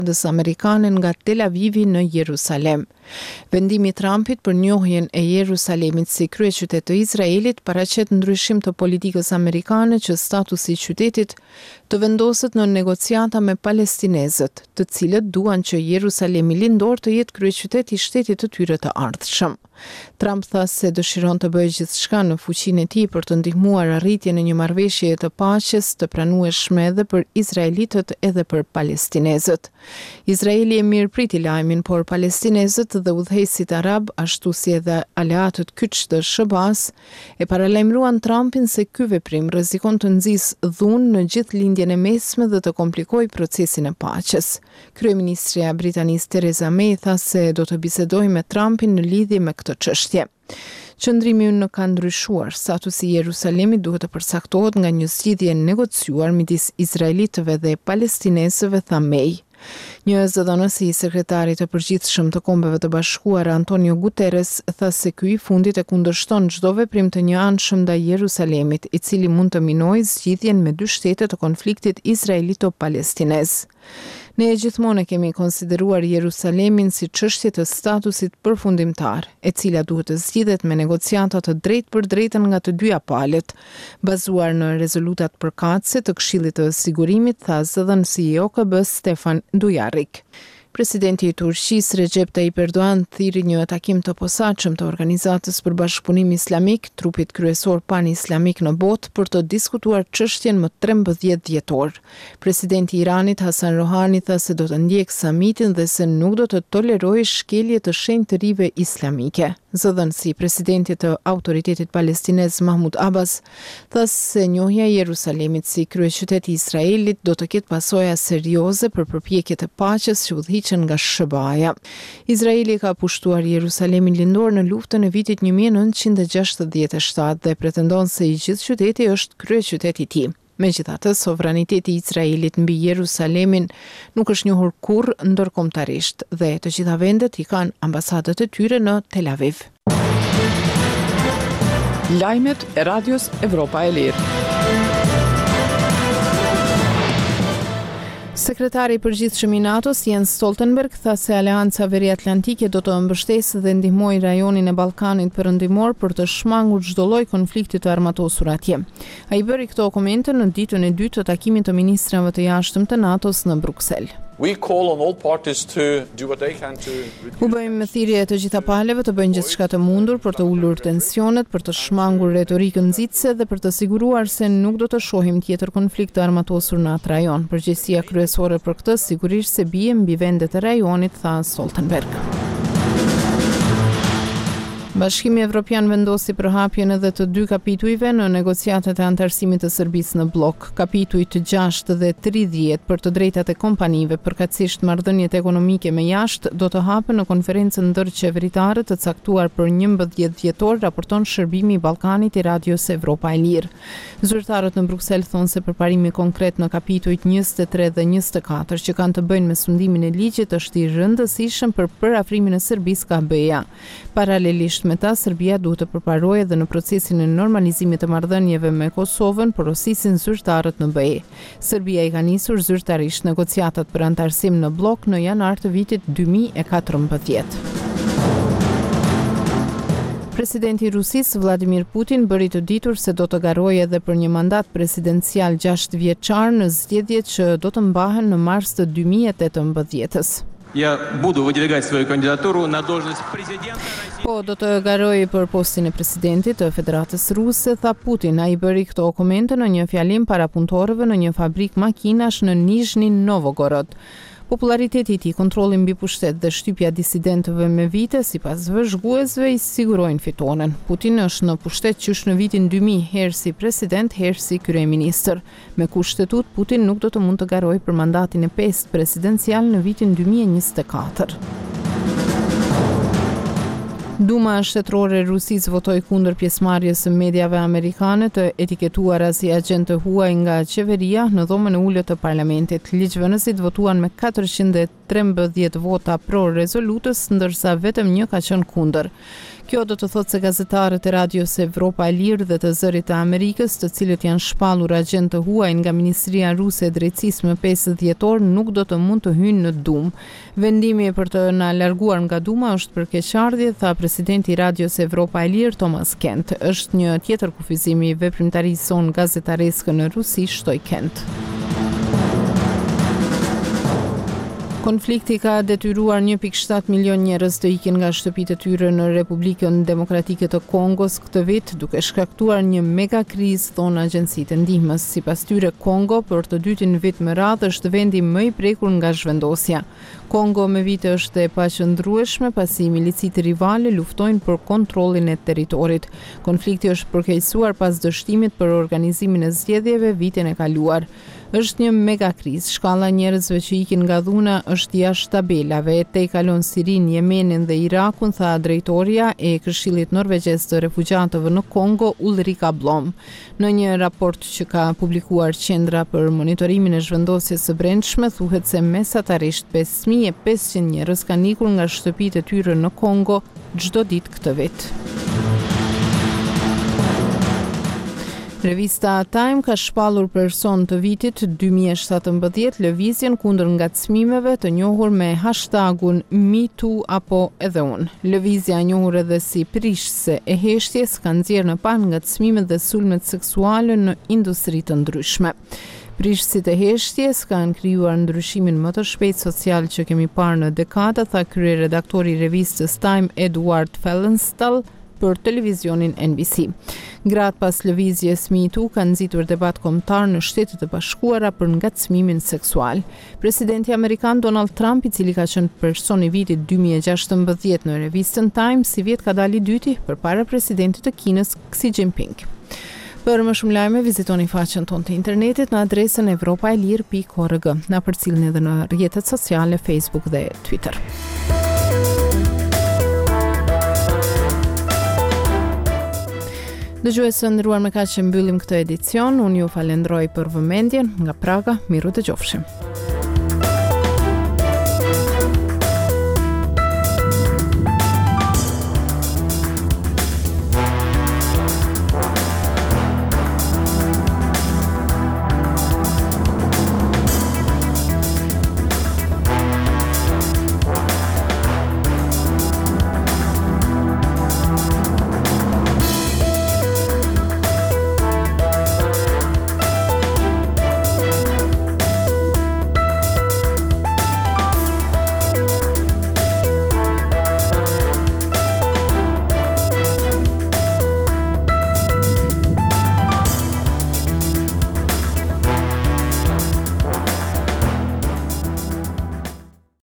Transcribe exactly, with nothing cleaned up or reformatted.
ambassadës amerikane nga Tel Avivi në Jerusalem. Vendimi i Trumpit për njohjen e Jerusalemit si kryeqytet të Izraelit paraqet ndryshim të politikës amerikane që statusi i qytetit të vendoset në negociata me palestinezët, të cilët duan që Jerusalemi lindor të jetë kryeqytet i shtetit të tyre të ardhshëm. Trump tha se dëshiron të bëjë gjithçka në fuqinë e tij për të ndihmuar arritjen e një marrëveshjeje të paqes të pranueshme edhe për izraelitët edhe për palestinezët. Izraeli e mirëpriti lajmin, por palestinezët dhe udhëheqësit arab, ashtu si edhe aleatët kyç të S B A-s, e paralajmëruan Trumpin se ky veprim rrezikon të nxjisë dhunë në gjithë lindjen e mesme dhe të komplikojë procesin e paqes. Kryeministrja britanisë Theresa May tha se do të bisedojë me Trumpin në lidhje me këtë çështje. Qëndrimi ynë ka ndryshuar, statusi i Jerusalemit duhet të përcaktohet nga një zgjidhje negociuar midis izraelitëve dhe palestinezëve, tha May. Një zëdhënës i sekretarit të përgjithshëm të Kombeve të Bashkuara Antonio Guterres tha se ky i fundit e kundërshton çdo veprim të njëanshëm ndaj Jerusalemit, i cili mund të minojë zgjidhjen me dy shtete të konfliktit izraelito-palestinez. Ne e gjithmonë kemi konsideruar Jerusalemin si çështje të statusit përfundimtar, e cila duhet të zgjidhet me negociata të drejtë për drejtën nga të dyja palët, bazuar në rezolutat përkatëse të Këshillit të Sigurimit, tha zëdhënësi i O K B Stefan Dujarric. Presidenti i Turqisë Recep Tayyip Erdogan thiri një takim të posaçëm të Organizatës për Bashkëpunim Islamik, trupit kryesor pan-islamik në botë, për të diskutuar çështjen më trembëdhjetë dhjetor. Presidenti i Iranit Hasan Rohani tha se do të ndjekë samitin dhe se nuk do të tolerojë shkelje të shenjtërive islamike. Zëdhënësi i presidentit të Autoritetit Palestinez Mahmud Abbas tha se njohja e Jerusalemit si kryeqytet i Izraelit do të ketë pasoja serioze për përpjekjet e paqes që udhëhiqen nga S B A-ja. Izraeli ka pushtuar Jerusalemin lindor në luftën e vitit një mijë e nëntëqind e gjashtëdhjetë e shtatë dhe pretendon se i gjithë qyteti është kryeqyteti i tij. Megjithatë, sovraniteti i Izraelit mbi Jerusalemin nuk është njohur kurrë ndërkombëtarisht dhe të gjitha vendet i kanë ambasadat e tyre në Tel Aviv. Lajmet e Radios Evropa e Lirë. Sekretari i përgjithshëm i NATO-s Jens Stoltenberg tha se Aleanca Veriatlantike do të mbështesë dhe ndihmojë rajonin e Ballkanit Perëndimor për të shmangur çdo lloj konflikti të armatosur atje. Ai bëri këto komente në ditën e dytë të takimit të ministrave të jashtëm të NATO-s në Bruksel. We call on all parties to do what they can to U bëjmë thirrje të gjitha palëve të bëjnë gjithçka të mundur për të ulur tensionet, për të shmangur retorikën nxitse dhe për të siguruar se nuk do të shohim tjetër konflikt të armatosur në atë rajon. Përgjegjësia kryesore për këtë sigurisht se bie mbi vendet e rajonit, tha Stoltenberg. Bashkimi Evropian vendosi përhapjen edhe të dy kapitujve në negociatat e antarësimit të Serbisë në blok. Kapituj të gjashtë dhe tridhjetë për të drejtat e kompanive, përkatësisht marrëdhëniet ekonomike me jashtë, do të hapen në konferencën ndërqeveritare të caktuar për njëmbëdhjetë dhjetor, raporton Shërbimi i Ballkanit i Radios Evropa e Lirë. Zyrtarët në Bruksel thonë se përparimi konkret në kapitujt njëzet e tre dhe njëzet e katër që kanë të bëjnë me sundimin e ligjit është i rëndësishëm për përafrimin e Serbisë ka B E A. Paralelisht me ta, Serbia duhet të përparojë edhe në procesin e normalizimit të marrëdhënieve me Kosovën, porosisin zyrtarët në B E. Serbia i ka nisur zyrtarisht negociatat për antarësim në blok në janar të vitit dy mijë e katërmbëdhjetë. Presidenti i Rusisë Vladimir Putin bëri të ditur se do të garojë edhe për një mandat presidencial gjashtë vjeçar në zgjedhjet që do të mbahen në mars të dy mijë e tetëmbëdhjetës. Я буду выдвигать свою кандидатуру на должность президента. Po, do të garojë për postin e presidentit të Federatës Ruse, tha Putin. Ai bëri këto komente në një fjalim para punëtorëve në një fabrik makinash në Nizhny Novgorod. Populariteti i tij, kontrolli mbi pushtet dhe shtypja disidentëve me vite, sipas vëzhguesve, i sigurojnë fitonën. Putin është në pushtet qysh në vitin dy mijë, herë si president, herë si kryeministër. Me kushtetut, Putin nuk do të mund të garojë për mandatin e pestë presidencial në vitin dy mijë e njëzet e katër. Duma shtetërore e Rusisë votoi kundër pjesëmarrjes së mediave amerikane të etiketuara si agentë huaj nga qeveria në dhomën e ulët të parlamentit. Ligjvënësit votuan me katërqind e trembëdhjetë vota pro rezolutës, ndërsa vetëm një ka qenë kundër. Kjo do të thotë se gazetarët e Radios Evropa e Lirë dhe të Zërit të Amerikës, të cilët janë shpallur agent të huaj nga Ministria Ruse e Drejtësisë më pesë dhjetor, nuk do të mund të hyjnë në Dumë. Vendimi për të na larguar nga Duma është për keqardhje, tha presidenti i Radios Evropa e Lirë Thomas Kent. Është një tjetër kufizim i veprimtarisë son gazetareske në Rusi, shtoi Kent. Konflikti ka detyruar një pikë shtatë milion njerëz të ikin nga shtëpitë e tyre në Republikën Demokratike të Kongos këtë vit, duke shkaktuar një mega krizë, thonë agjencitë e ndihmës. Sipas tyre, Kongo për të dytin vit me radhë është vendi më i prekur nga zhvendosja. Kongo me vite është e paqëndrueshme pasi milicitë rivale luftojnë për kontrollin e territorit. Konflikti është përkeqësuar pas dështimit për organizimin e zgjedhjeve vitin e kaluar. Është një mega krizë. Shkalla e njerëzve që ikin nga dhuna është jashtë tabelave. E te kalon Sirinë, Yemenin dhe Irakun, tha drejtoria e Këshillit Norvegjez të Refugjatëve në Kongo, Ulrika Blom. Në një raport që ka publikuar Qendra për Monitorimin e Zhvendosjes së Brendshme, thuhet se mesatarisht pesë mijë e pesëqind njerëz kanë ikur nga shtëpitë e tyre në Kongo çdo ditë këtë vit. Revista Time ka shpallur person të vitit dy mijë e shtatëmbëdhjetë lëvizjen kundër ngacmimeve të njohur me hashtagun MeToo apo edhe unë. Lëvizja e njohur edhe si prishse e heshtjes ka nxjerrë në pan ngacmimet dhe sulmet seksuale në industri të ndryshme. Prishësit e heshtjes kanë krijuar ndryshimin më të shpejt social që kemi parë në dekada, tha kryeredaktori i revistës Time Edward Fellenstall për televizionin N B C. Gratë pas lëvizjes MeToo kanë nxitur debat kombëtar në Shtetet e Bashkuara për ngacmimin seksual. Presidenti amerikan Donald Trump, i cili ka qenë person i vitit dy mijë e gjashtëmbëdhjetë në revistën Time, si vjet ka dalë i dyti përpara presidentit të Kinës Xi Jinping. Për më shumë lajme, vizitoni faqen tonë të internetit në adresën evropaelir pikë org. Na përcjellni edhe në rrjetet sociale Facebook dhe Twitter. Dëgjuesë nderuar, me kaq që mbyllim këtë edicion. Unë ju falenderoj për vëmendjen. Nga Praga, miru dëgjofshim.